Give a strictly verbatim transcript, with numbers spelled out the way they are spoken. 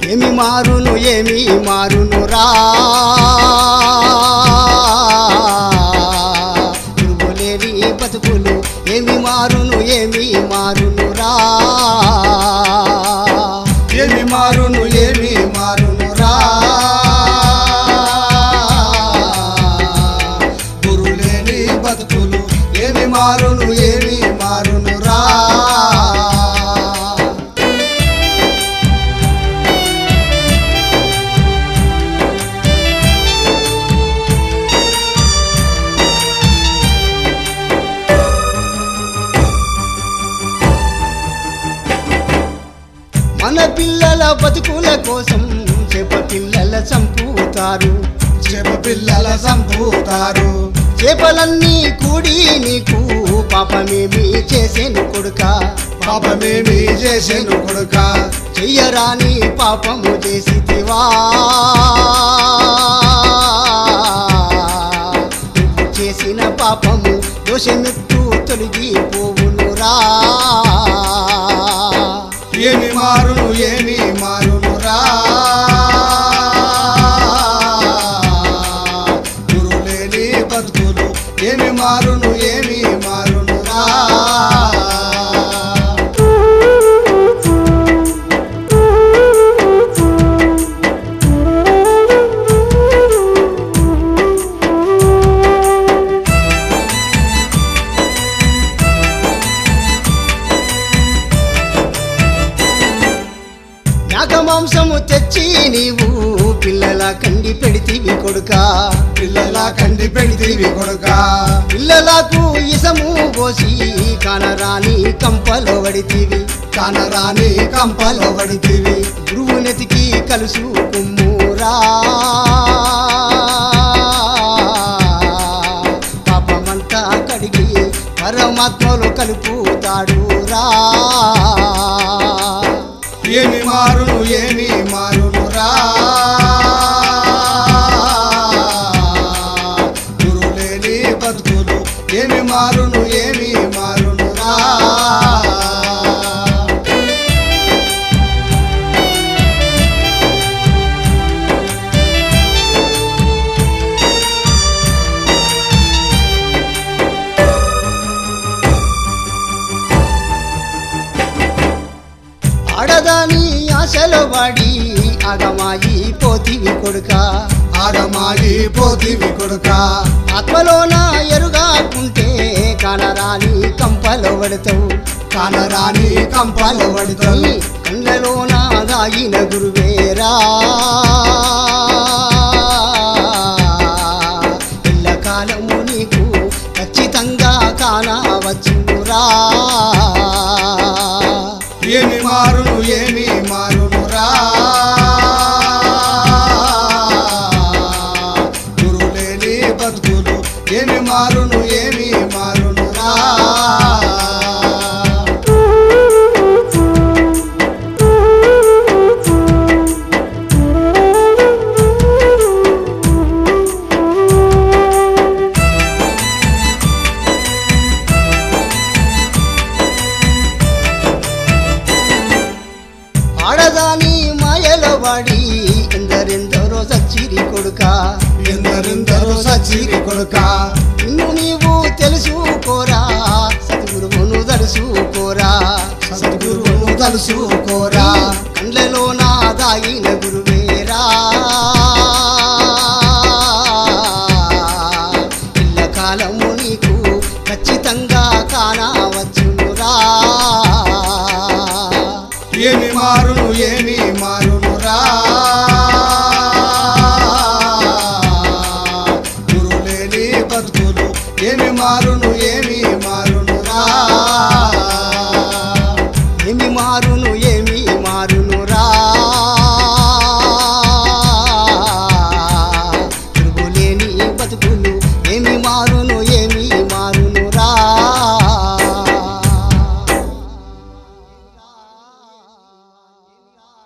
ఏమి మారును ఏమి మారును రా గురువులేని బతుకులు ఏమి మారును ఏమి మారును రా ఏమి మారును ఏమి మారును రా గురులేని బతుకులు ఏమి మారును ఏమి మారును రా మన పిల్లల బతుకుల కోసం చేప పిల్లల చంపుతారు చేప పిల్లల సంపుతారు చేపలన్నీ కూడి నీకు పాపమేమి చేసేను కొడుక పాపమేమి చేసేను కొడుక చెయ్యరాని పాపము చేసితివా నువ్వు చేసిన పాపము దోషమెత్తు తొలగిపోవునురా ఏమి మారును ఏమి మారును రా గురులేని బతుకులు ఏమి మారును ఏమి మారును రా నాగమాంసము తెచ్చి నీవు పిల్లల కండి పెడితివి కొడుక పిల్లల కండి పెడితివి కొడుక పిల్లలకు ఇసము పోసి కానరాని కంపలో వడితివి కానరాని కంపలో పడితివి గురువునెతికి కలుసు కుమ్మురా పాపమంతా కడిగి పరమాత్మలో కలుపుతాడు రా ఏమి మారును ఏమి మారును రా గురులేని బతుకులు ఏమి మారును ఏమి మారును రా ఆడదాని ఆశలో వాడి అగమాయి పోతివి కొడుక ఆగమాగి పోతివి కొడుక ఆత్మలోన ఎరుగాకుంటే కానరాని కంపలో పడతావు కానరాని కంపలో పడతావు కళ్ళలోన దాగిన గురువేరా పిల్ల కాలము నీకు ఖచ్చితంగా కానవచ్చురా ఏమి మారును ఏమి మారును రా గురులేని బతుకులు ఏమి మారును ఏమి మారును రా ఆడదాని మాయలో వాడి ఎందరెందరో సచ్చిరి కొడుక ఎందరెందరో సచ్చిరి కొడుక నిన్ను నీవు తెలుసుకోరా సద్గురువును తెలుసుకోరా సద్గురువును తలుసుకోరా కండ్లలో నా దాగిన గురువేరా పిల్ల కాలము నీకు ఖచ్చితంగా కానవచ్చురా ఏమి మారును ఏమి మారును రా గురులేని బతుకులు ఏమి మారును ఏమి మారును రా ఏమి మారును ఏమి మారును రా